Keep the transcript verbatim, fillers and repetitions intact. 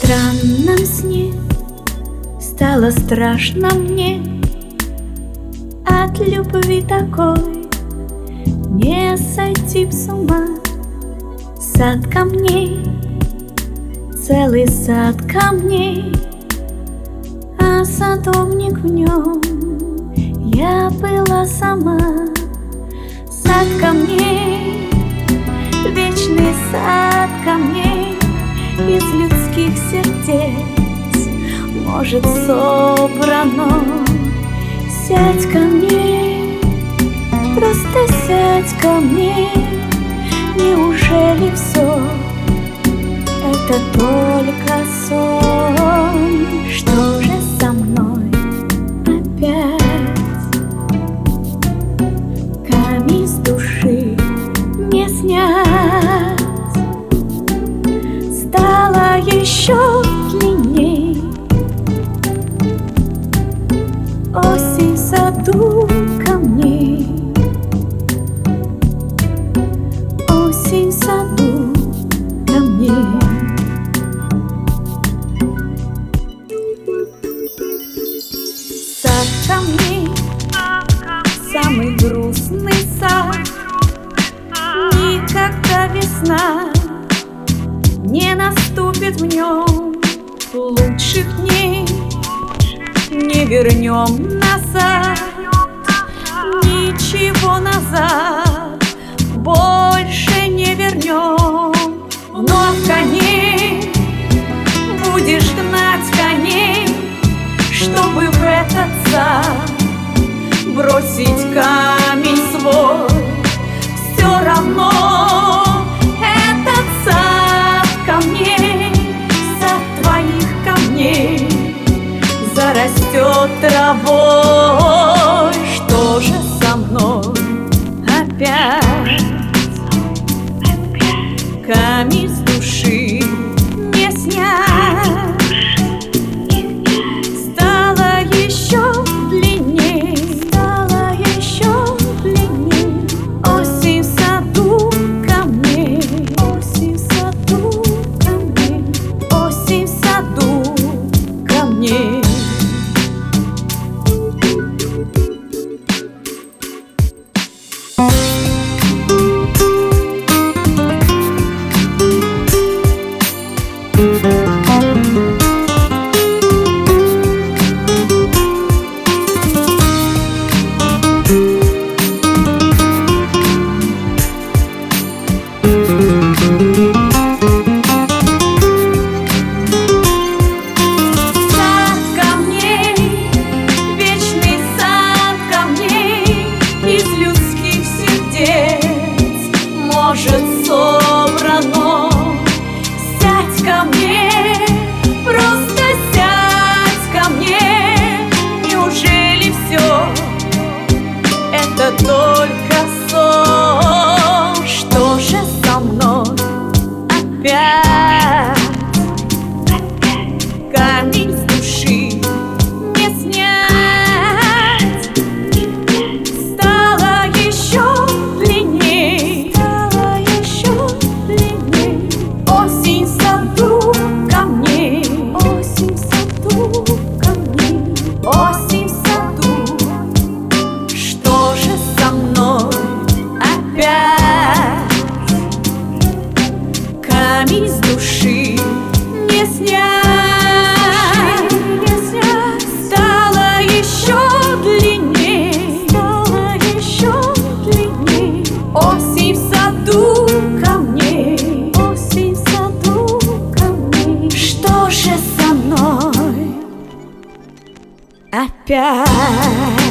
странном сне стало страшно мне от любви такой, не сойти с ума. Сад камней, целый сад камней, а садовник в нем я была сама. Сад камней, вечный сад камней, из людских сердец, может, собрано. Сядь ко мне, просто сядь ко мне. Неужели все это только сон? Что же со мной опять? Камень с души не снять, стало еще длинней. Осень в саду камней, осень в саду камней. Сад камней, самый грустный сад. Никогда весна не наступит в нем лучших дней. Не вернем назад, ничего назад больше не вернем. Вновь коней будешь гнать, коней, чтобы в этот сад бросить камень свой. Все равно этот сад камней, сад твоих камней, зарастет травой. Что же со мной опять? Камень с души не снять, стало еще длинней, стало еще длинней. Осень в саду камней, осень в саду камней, осень в саду камней. Может, собрано. Сядь ко мне, просто сядь ко мне. Неужели все это только сон? Что же со мной опять? Камень с души не снять, стало еще длинней. Осень в саду камней, осень в саду камней, осень в саду. Что же со мной опять? Камень с души не снять, стало еще длинней, стало еще длинней. Осень в саду камней, осень в саду камней. Что же со мной опять?